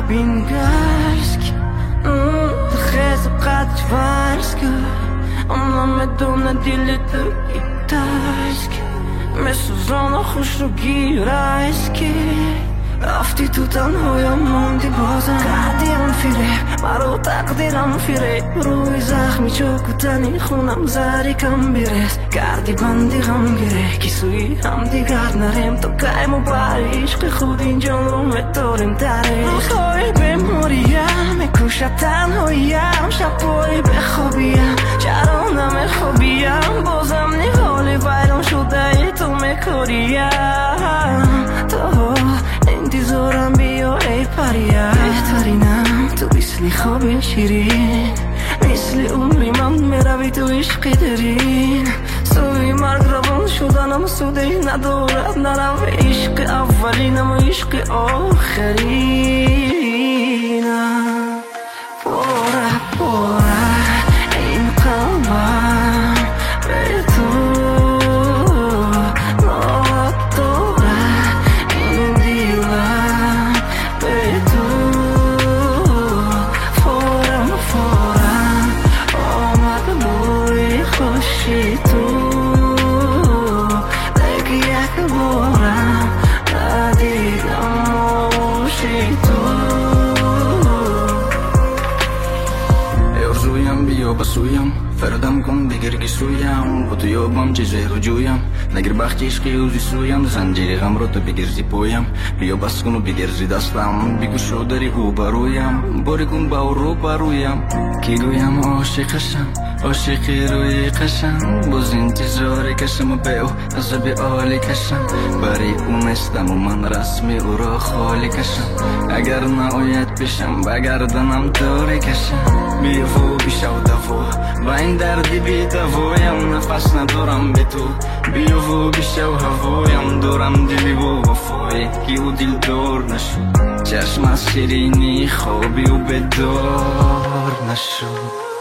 ببین گشک خیز قدر فرض کرد اونم بدون دیل توی تشک مثل زانا خوش رو گیرست که رفتی تو تنهایم موندی بازم کردیم فیره مرا تقدیرم فیره روی زخمی چوکتنی خونم زری کم بیرس کردی بندی غم گیره کی سوی هم دیگر نریم تو قیم و بر عشق خود این جان رو متاریم داره روزهای بموریم میکوشد تنهایم شبایی بخوابیم چرا نمیخوابیم بازم نهالی بیرون شده تو میکاریم تو انتظارم بیا ای پریم بهترینم تو مثل خواب شیرین مثل عمری من میروی تو عشق درین سوی مرگ روان شدنم سوده ندارد نرم عشق اولینم و عشق آخرینم پاره پاره این قلبم به تو بسویم فردم کن بگرگی سویم با تو یابم چیزی رو جویم نگر بختی عشقی اوزی سویم زنجیری غم رو تو بگرزی پویم بیا بس کن و بگرزی دستم بگو شو داری او برویم باری کن با رو برویم کی گویم عاشقشم عاشقی روی قشم باز انتظاری کشم و به او عذب عالی کشم برای او مستم و من رسمی او را خالی کشم اگر نهایت بشم بگردنم طوری کشم بیا و بیشو دفو و این دردی بی دوایم نفس ندارم به تو بیا و بیشو هوایم دارم دلی و وفای که او دل دار نشد چشم از شیرینی خوابی و بدار نشد